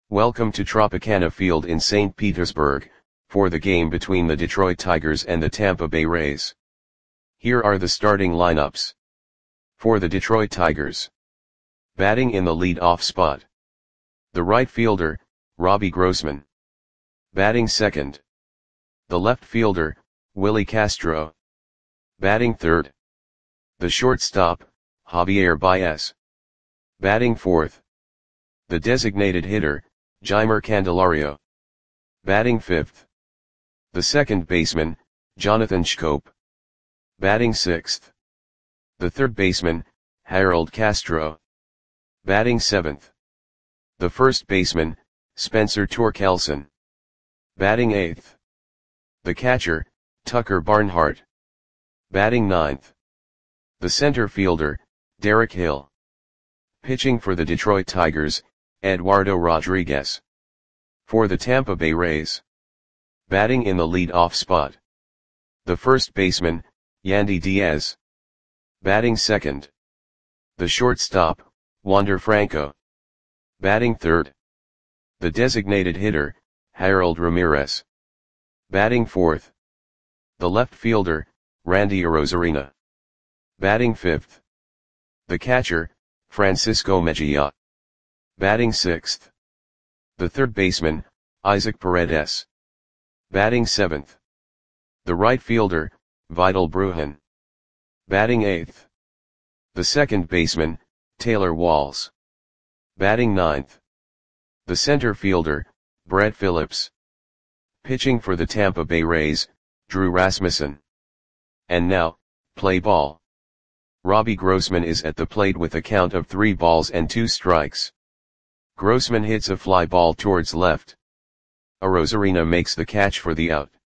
Welcome to Tropicana Field in St. Petersburg, for the game between the Detroit Tigers and the Tampa Bay Rays. Here are the starting lineups. For the Detroit Tigers. Batting in the lead-off spot. The right fielder, Robbie Grossman. Batting second. The left fielder, Willie Castro. Batting third. The shortstop, Javier Baez. Batting fourth. The designated hitter, Jeimer Candelario. Batting fifth. The second baseman, Jonathan Schoop. Batting sixth. The third baseman, Harold Castro. Batting seventh. The first baseman, Spencer Torkelson. Batting eighth. The catcher, Tucker Barnhart. Batting ninth. The center fielder, Derek Hill. Pitching for the Detroit Tigers, Eduardo Rodriguez. For the Tampa Bay Rays. Batting in the lead-off spot. The first baseman, Yandy Diaz. Batting second. The shortstop, Wander Franco. Batting third. The designated hitter, Harold Ramirez. Batting fourth. The left fielder, Randy Arozarena. Batting fifth. The catcher, Francisco Mejia. Batting sixth. The third baseman, Isaac Paredes. Batting seventh. The right fielder, Vidal Brujan. Batting eighth. The second baseman, Taylor Walls. Batting ninth. The center fielder, Brett Phillips. Pitching for the Tampa Bay Rays, Drew Rasmussen. And now, play ball. Robbie Grossman is at the plate with a count of 3 balls and 2 strikes. Grossman hits a fly ball towards left. Arozarena makes the catch for the out.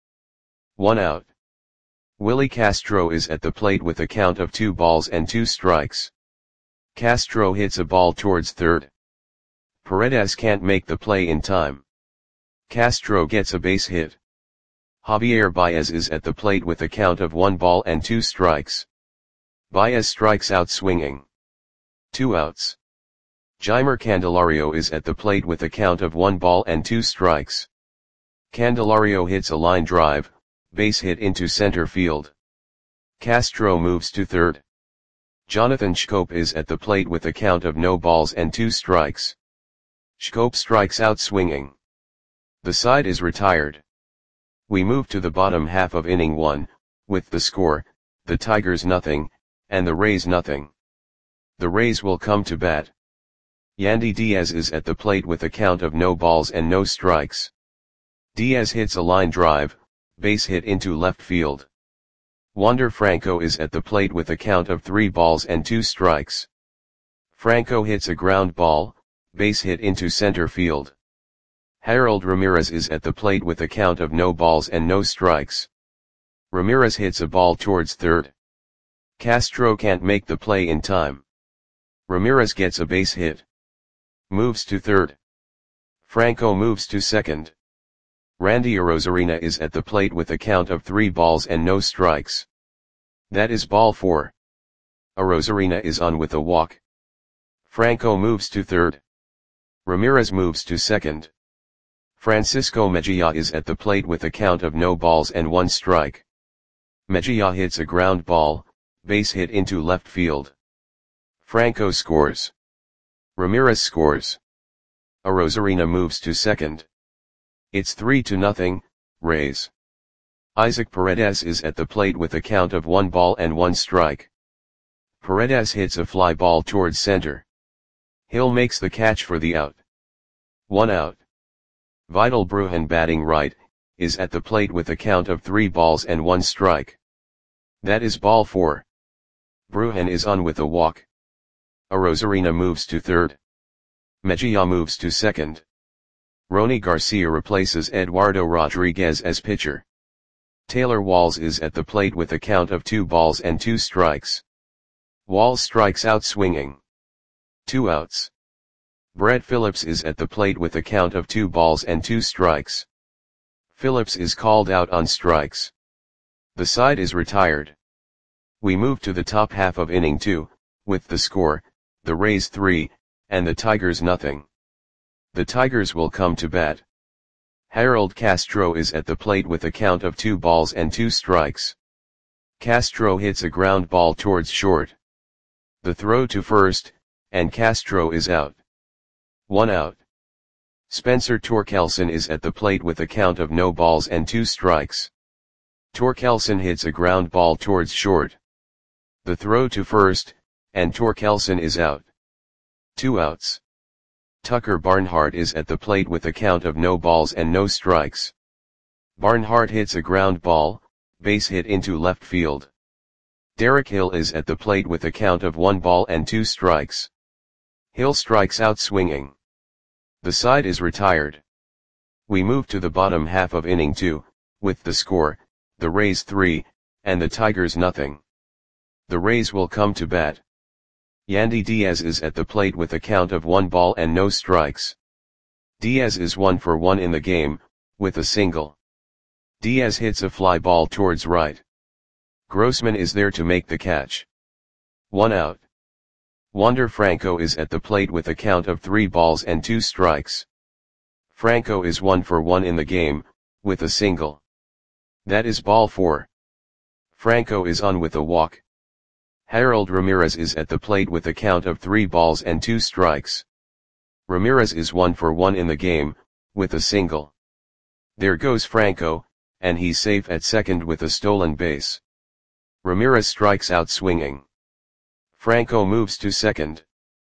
1 out. Willie Castro is at the plate with a count of 2 balls and 2 strikes. Castro hits a ball towards third. Paredes can't make the play in time. Castro gets a base hit. Javier Baez is at the plate with a count of 1 ball and 2 strikes. Baez strikes out swinging. 2 outs. Jeimer Candelario is at the plate with a count of 1 ball and 2 strikes. Candelario hits a line drive, base hit into center field. Castro moves to third. Jonathan Schoop is at the plate with a count of no balls and 2 strikes. Schoop strikes out swinging. The side is retired. We move to the bottom half of inning 1, with the score, the Tigers nothing, and the Rays nothing. The Rays will come to bat. Yandy Diaz is at the plate with a count of no balls and no strikes. Diaz hits a line drive, base hit into left field. Wander Franco is at the plate with a count of 3 balls and 2 strikes. Franco hits a ground ball, base hit into center field. Harold Ramirez is at the plate with a count of no balls and no strikes. Ramirez hits a ball towards third. Castro can't make the play in time. Ramirez gets a base hit. Moves to third. Franco moves to second. Randy Arozarena is at the plate with a count of 3 balls and no strikes. That is ball 4. Arozarena is on with a walk. Franco moves to third. Ramirez moves to second. Francisco Mejia is at the plate with a count of no balls and 1 strike. Mejia hits a ground ball, base hit into left field. Franco scores. Ramirez scores. Arozarena moves to second. It's 3-0, Rays. Isaac Paredes is at the plate with a count of 1 ball and 1 strike. Paredes hits a fly ball towards center. Hill makes the catch for the out. 1 out. Vidal Brujan, batting right, is at the plate with a count of 3 balls and 1 strike. That is ball 4. Brujan is on with a walk. Arozarena moves to third. Mejia moves to second. Rony Garcia replaces Eduardo Rodriguez as pitcher. Taylor Walls is at the plate with a count of 2 balls and 2 strikes. Walls strikes out swinging. 2 outs. Brett Phillips is at the plate with a count of 2 balls and 2 strikes. Phillips is called out on strikes. The side is retired. We move to the top half of inning 2, with the score, the Rays 3, and the Tigers nothing. The Tigers will come to bat. Harold Castro is at the plate with a count of 2 balls and 2 strikes. Castro hits a ground ball towards short. The throw to first, and Castro is out. 1 out. Spencer Torkelson is at the plate with a count of no balls and 2 strikes. Torkelson hits a ground ball towards short. The throw to first, and Torkelson is out. 2 outs. Tucker Barnhart is at the plate with a count of no balls and no strikes. Barnhart hits a ground ball, base hit into left field. Derek Hill is at the plate with a count of 1 ball and 2 strikes. Hill strikes out swinging. The side is retired. We move to the bottom half of inning 2, with the score, the Rays 3, and the Tigers nothing. The Rays will come to bat. Yandy Diaz is at the plate with a count of 1 ball and no strikes. Diaz is 1 for 1 in the game, with a single. Diaz hits a fly ball towards right. Grossman is there to make the catch. 1 out. Wander Franco is at the plate with a count of 3 balls and 2 strikes. Franco is 1 for 1 in the game, with a single. That is ball 4. Franco is on with a walk. Harold Ramirez is at the plate with a count of 3 balls and 2 strikes. Ramirez is 1 for 1 in the game, with a single. There goes Franco, and he's safe at second with a stolen base. Ramirez strikes out swinging. Franco moves to second.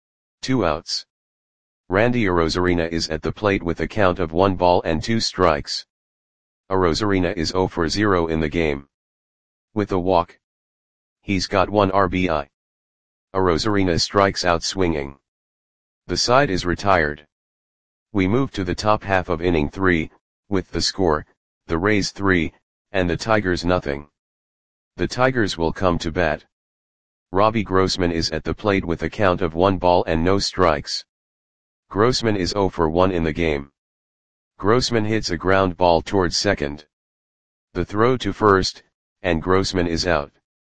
2 outs. Randy Arozarena is at the plate with a count of 1 ball and 2 strikes. Arozarena is 0 for 0 in the game. With a walk. He's got 1 RBI. Arozarena strikes out swinging. The side is retired. We move to the top half of inning 3, with the score, the Rays 3, and the Tigers nothing. The Tigers will come to bat. Robbie Grossman is at the plate with a count of 1 ball and no strikes. Grossman is 0 for 1 in the game. Grossman hits a ground ball towards second. The throw to first, and Grossman is out.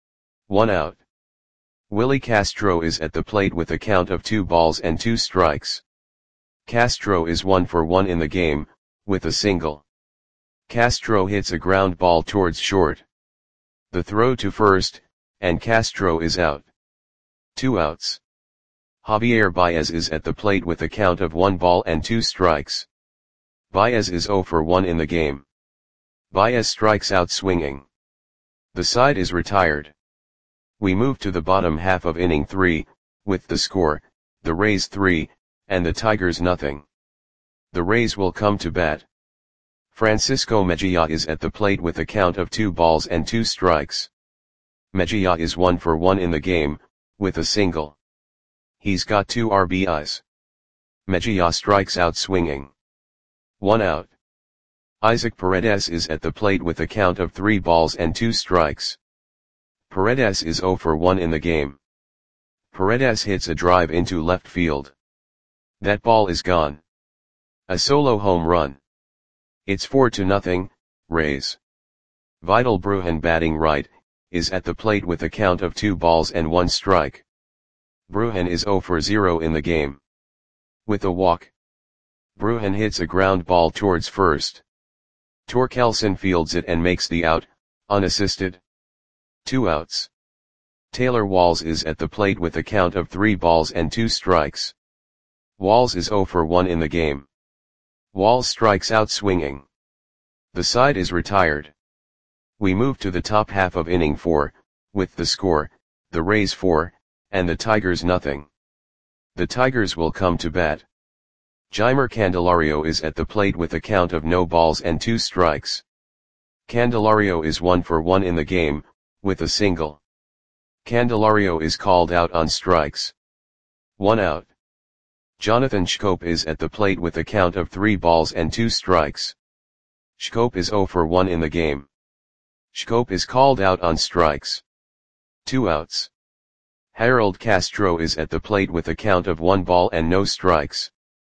1 out. Willie Castro is at the plate with a count of 2 balls and 2 strikes. Castro is 1 for 1 in the game, with a single. Castro hits a ground ball towards short. The throw to first, and Castro is out. 2 outs. Javier Baez is at the plate with a count of 1 ball and 2 strikes. Baez is 0 for 1 in the game. Baez strikes out swinging. The side is retired. We move to the bottom half of inning 3, with the score, the Rays 3, and the Tigers nothing. The Rays will come to bat. Francisco Mejia is at the plate with a count of 2 balls and 2 strikes. Mejia is 1 for 1 in the game, with a single. He's got 2 RBIs. Mejia strikes out swinging. 1 out. Isaac Paredes is at the plate with a count of 3 balls and 2 strikes. Paredes is 0 for 1 in the game. Paredes hits a drive into left field. That ball is gone. A solo home run. It's 4-0, Rays. Vidal Brujan batting right, is at the plate with a count of 2 balls and 1 strike. Brujan is 0 for 0 in the game. With a walk. Brujan hits a ground ball towards first. Torkelson fields it and makes the out, unassisted. 2 outs. Taylor Walls is at the plate with a count of 3 balls and 2 strikes. Walls is 0 for 1 in the game. Walls strikes out swinging. The side is retired. We move to the top half of inning 4, with the score, the Rays 4, and the Tigers nothing. The Tigers will come to bat. Jeimer Candelario is at the plate with a count of no balls and 2 strikes. Candelario is 1 for 1 in the game, with a single. Candelario is called out on strikes. 1 out. Jonathan Schoop is at the plate with a count of 3 balls and 2 strikes. Schoop is 0 for 1 in the game. Schoop is called out on strikes. 2 outs. Harold Castro is at the plate with a count of 1 ball and no strikes.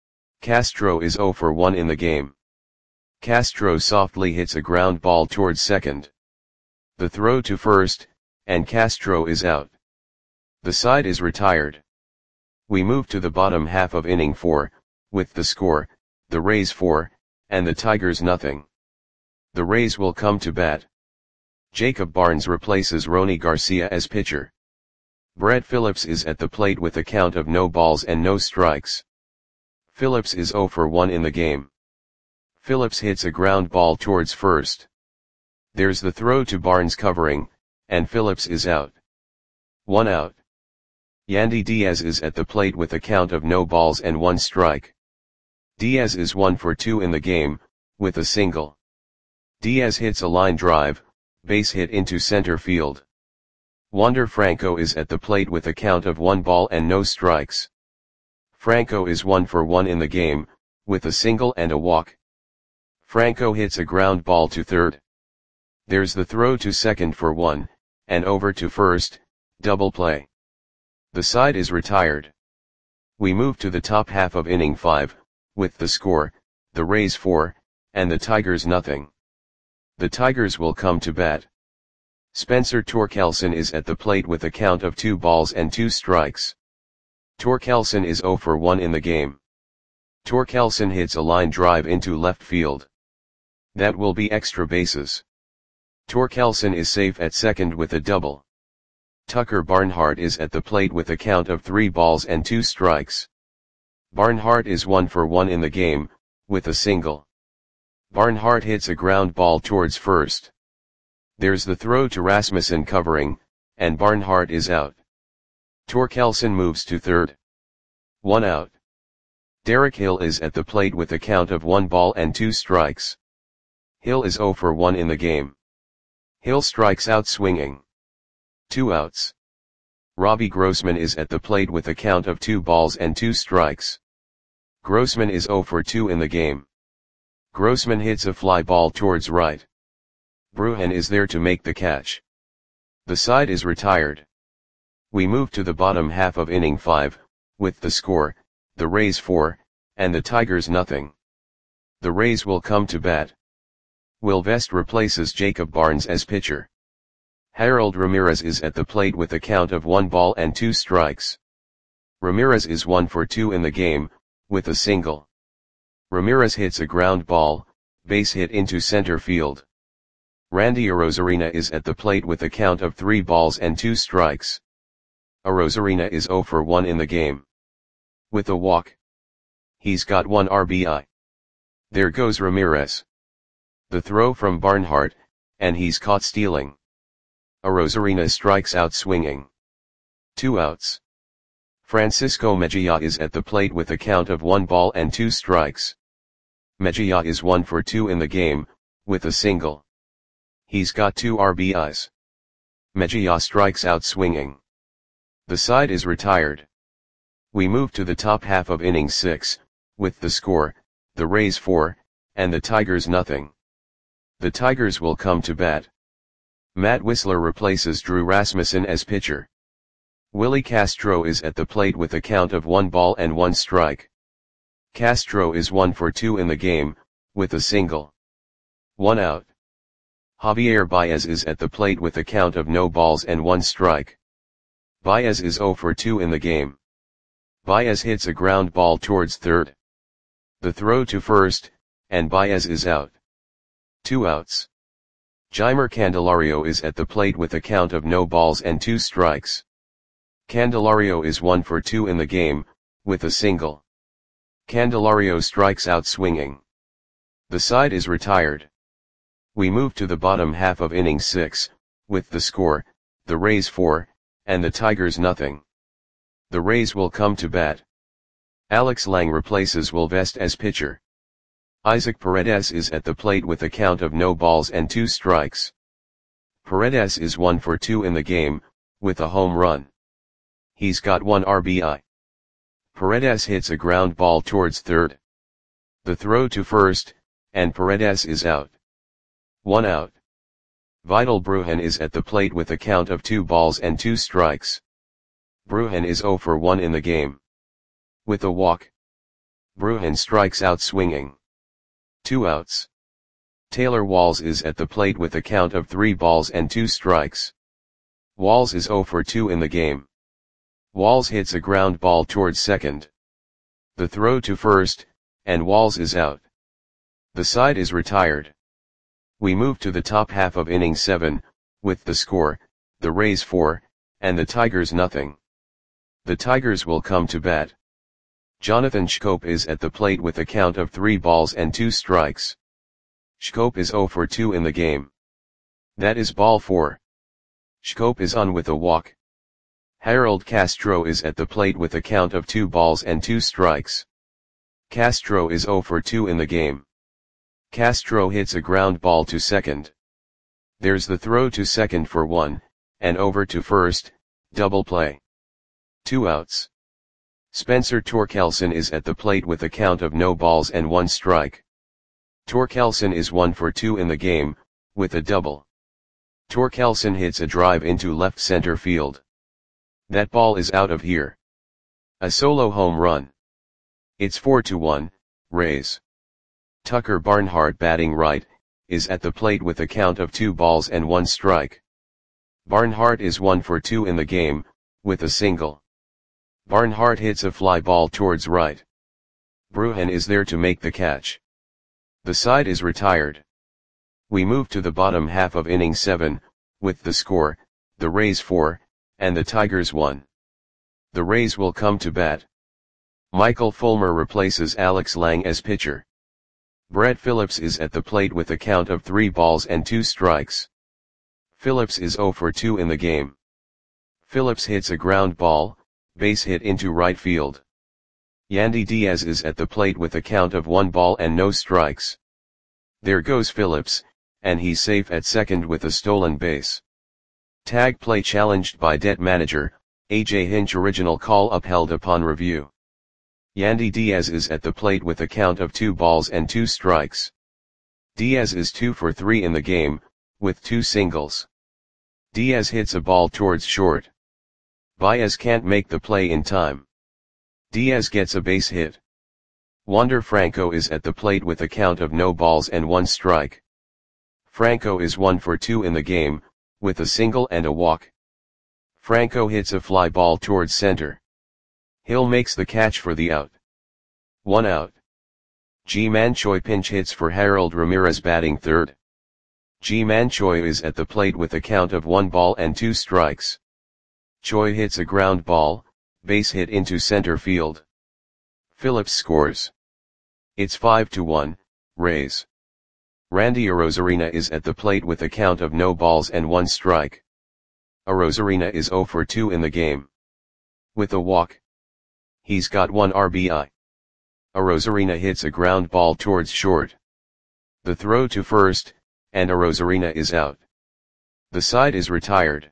Castro is 0 for 1 in the game. Castro softly hits a ground ball towards second. The throw to first, and Castro is out. The side is retired. We move to the bottom half of inning 4, with the score, the Rays 4, and the Tigers nothing. The Rays will come to bat. Jacob Barnes replaces Rony Garcia as pitcher. Brett Phillips is at the plate with a count of no balls and no strikes. Phillips is 0 for 1 in the game. Phillips hits a ground ball towards first. There's the throw to Barnes covering, and Phillips is out. 1 out. Yandy Diaz is at the plate with a count of no balls and 1 strike. Diaz is 1 for 2 in the game, with a single. Diaz hits a line drive, base hit into center field. Wander Franco is at the plate with a count of 1 ball and no strikes. Franco is 1 for 1 in the game, with a single and a walk. Franco hits a ground ball to third. There's the throw to second for 1, and over to first, double play. The side is retired. We move to the top half of inning 5, with the score, the Rays 4, and the Tigers nothing. The Tigers will come to bat. Spencer Torkelson is at the plate with a count of 2 balls and 2 strikes. Torkelson is 0 for 1 in the game. Torkelson hits a line drive into left field. That will be extra bases. Torkelson is safe at second with a double. Tucker Barnhart is at the plate with a count of 3 balls and 2 strikes. Barnhart is 1 for 1 in the game, with a single. Barnhart hits a ground ball towards first. There's the throw to Rasmussen covering, and Barnhart is out. Torkelson moves to third. 1 out. Derek Hill is at the plate with a count of 1 ball and 2 strikes. Hill is 0 for 1 in the game. Hill strikes out swinging. 2 outs. Robbie Grossman is at the plate with a count of 2 balls and 2 strikes. Grossman is 0 for 2 in the game. Grossman hits a fly ball towards right. Bruhan is there to make the catch. The side is retired. We move to the bottom half of inning 5, with the score, the Rays 4, and the Tigers nothing. The Rays will come to bat. Will Vest replaces Jacob Barnes as pitcher. Harold Ramirez is at the plate with a count of 1 ball and 2 strikes. Ramirez is 1 for 2 in the game, with a single. Ramirez hits a ground ball, base hit into center field. Randy Arozarena is at the plate with a count of 3 balls and 2 strikes. Arozarena is 0 for 1 in the game. With a walk. He's got 1 RBI. There goes Ramirez. The throw from Barnhart, and he's caught stealing. Arozarena strikes out swinging. 2 outs. Francisco Mejia is at the plate with a count of 1 ball and 2 strikes. Mejia is 1 for 2 in the game, with a single. He's got 2 RBIs. Mejia strikes out swinging. The side is retired. We move to the top half of inning 6, with the score, the Rays 4, and the Tigers nothing. The Tigers will come to bat. Matt Wisler replaces Drew Rasmussen as pitcher. Willie Castro is at the plate with a count of 1 ball and 1 strike. Castro is 1 for 2 in the game, with a single. 1 out. Javier Baez is at the plate with a count of no balls and 1 strike. Baez is 0 for 2 in the game. Baez hits a ground ball towards third. The throw to first, and Baez is out. 2 outs. Jeimer Candelario is at the plate with a count of no balls and 2 strikes. Candelario is 1 for 2 in the game, with a single. Candelario strikes out swinging. The side is retired. We move to the bottom half of inning 6, with the score, the Rays 4, and the Tigers nothing. The Rays will come to bat. Alex Lang replaces Will Vest as pitcher. Isaac Paredes is at the plate with a count of no balls and 2 strikes. Paredes is 1 for 2 in the game, with a home run. He's got 1 RBI. Paredes hits a ground ball towards third. The throw to first, and Paredes is out. 1 out. Vidal Brujan is at the plate with a count of 2 balls and 2 strikes. Brujan is 0 for 1 in the game. With a walk. Brujan strikes out swinging. 2 outs. Taylor Walls is at the plate with a count of 3 balls and 2 strikes. Walls is 0 for 2 in the game. Walls hits a ground ball towards second. The throw to first, and Walls is out. The side is retired. We move to the top half of inning 7, with the score, the Rays 4, and the Tigers nothing. The Tigers will come to bat. Jonathan Schoop is at the plate with a count of 3 balls and 2 strikes. Schoop is 0 for 2 in the game. That is ball 4. Schoop is on with a walk. Harold Castro is at the plate with a count of 2 balls and 2 strikes. Castro is 0 for 2 in the game. Castro hits a ground ball to second. There's the throw to second for 1, and over to first, double play. 2 outs. Spencer Torkelson is at the plate with a count of no balls and 1 strike. Torkelson is 1 for 2 in the game, with a double. Torkelson hits a drive into left center field. That ball is out of here. A solo home run. It's 4-1, Rays. Tucker Barnhart, batting right, is at the plate with a count of 2 balls and 1 strike. Barnhart is 1 for 2 in the game, with a single. Barnhart hits a fly ball towards right. Bruhan is there to make the catch. The side is retired. We move to the bottom half of inning 7, with the score, the Rays 4, and the Tigers 1. The Rays will come to bat. Michael Fulmer replaces Alex Lang as pitcher. Brett Phillips is at the plate with a count of 3 balls and 2 strikes. Phillips is 0 for 2 in the game. Phillips hits a ground ball, base hit into right field. Yandy Diaz is at the plate with a count of 1 ball and no strikes. There goes Phillips, and he's safe at second with a stolen base. Tag play challenged by Det manager, AJ Hinch, original call upheld upon review. Yandy Diaz is at the plate with a count of 2 balls and 2 strikes. Diaz is 2 for 3 in the game, with 2 singles. Diaz hits a ball towards short. Baez can't make the play in time. Diaz gets a base hit. Wander Franco is at the plate with a count of no balls and 1 strike. Franco is 1 for 2 in the game, with a single and a walk. Franco hits a fly ball towards center. Hill makes the catch for the out. 1 out. Ji-Man Choi pinch hits for Harold Ramirez, batting third. Ji-Man Choi is at the plate with a count of 1 ball and 2 strikes. Choi hits a ground ball, base hit into center field. Phillips scores. It's 5-1, Rays. Randy Arozarena is at the plate with a count of no balls and 1 strike. Arozarena is 0 for 2 in the game. With a walk. He's got 1 RBI. Arozarena hits a ground ball towards short. The throw to first, and Arozarena is out. The side is retired.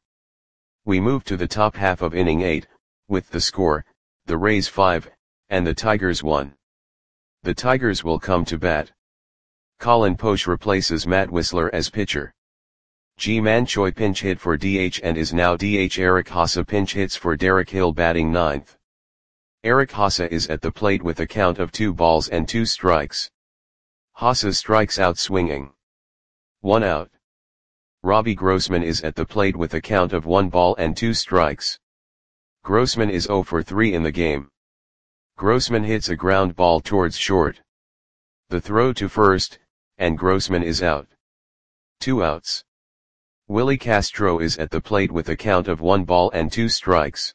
We move to the top half of inning 8, with the score, the Rays 5, and the Tigers 1. The Tigers will come to bat. Colin Poche replaces Matt Wisler as pitcher. Ji-Man Choi pinch hit for DH and is now DH. Eric Haase pinch hits for Derek Hill, batting ninth. Eric Haase is at the plate with a count of 2 balls and 2 strikes. Haase strikes out swinging. 1 out. Robbie Grossman is at the plate with a count of 1 ball and 2 strikes. Grossman is 0 for 3 in the game. Grossman hits a ground ball towards short. The throw to first, and Grossman is out. 2 outs. Willie Castro is at the plate with a count of 1 ball and 2 strikes.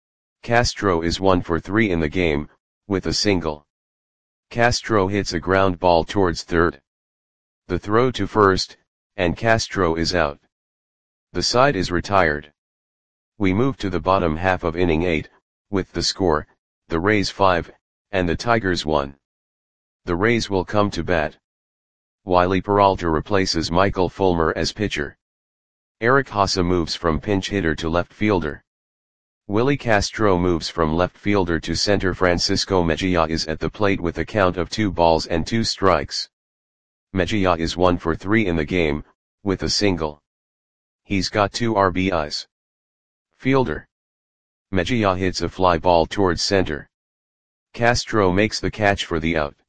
Castro is 1 for 3 in the game, with a single. Castro hits a ground ball towards third. The throw to first, and Castro is out. The side is retired. We move to the bottom half of inning 8, with the score, the Rays 5, and the Tigers 1. The Rays will come to bat. Wiley Peralta replaces Michael Fulmer as pitcher. Eric Haase moves from pinch hitter to left fielder. Willie Castro moves from left fielder to center. Francisco Mejia is at the plate with a count of 2 balls and 2 strikes. Mejia is 1 for 3 in the game, with a single. He's got 2 RBIs. Fielder. Mejia hits a fly ball towards center. Castro makes the catch for the out.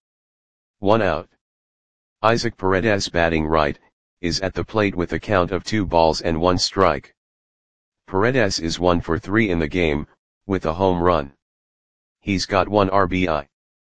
1 out. Isaac Paredes, batting right, is at the plate with a count of 2 balls and 1 strike. Paredes is 1 for 3 in the game, with a home run. He's got 1 RBI.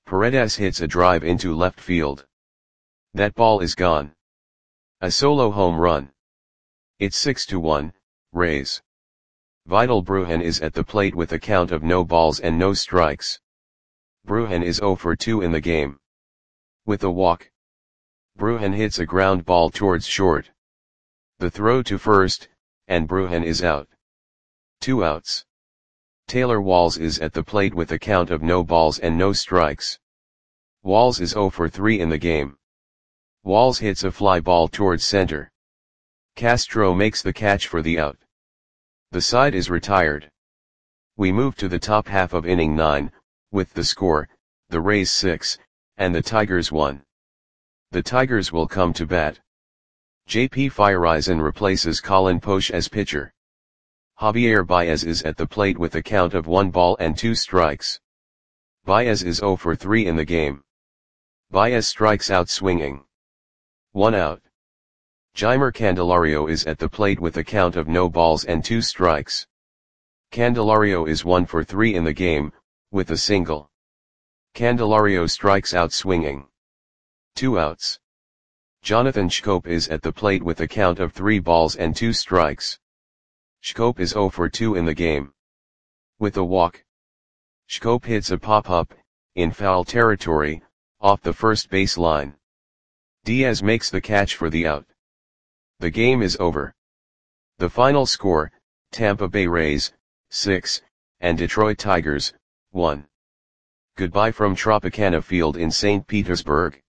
Paredes hits a drive into left field. That ball is gone. A solo home run. It's 6-1, Rays. Vidal Brujan is at the plate with a count of no balls and no strikes. Brujan is 0 for 2 in the game. With a walk, Brujan hits a ground ball towards short. The throw to first, and Brujan is out. 2 outs. Taylor Walls is at the plate with a count of no balls and no strikes. Walls is 0 for 3 in the game. Walls hits a fly ball towards center. Castro makes the catch for the out. The side is retired. We move to the top half of inning 9, with the score, the Rays 6, and the Tigers 1. The Tigers will come to bat. J.P. Feyereisen replaces Colin Poche as pitcher. Javier Baez is at the plate with a count of 1 ball and 2 strikes. Baez is 0 for 3 in the game. Baez strikes out swinging. 1 out. Jeimer Candelario is at the plate with a count of no balls and 2 strikes. Candelario is 1 for 3 in the game, with a single. Candelario strikes out swinging. 2 outs. Jonathan Schoop is at the plate with a count of 3 balls and 2 strikes. Schoop is 0 for 2 in the game. With a walk, Schoop hits a pop-up, in foul territory, off the first base line. Diaz makes the catch for the out. The game is over. The final score, Tampa Bay Rays, 6, and Detroit Tigers, 1. Goodbye from Tropicana Field in St. Petersburg.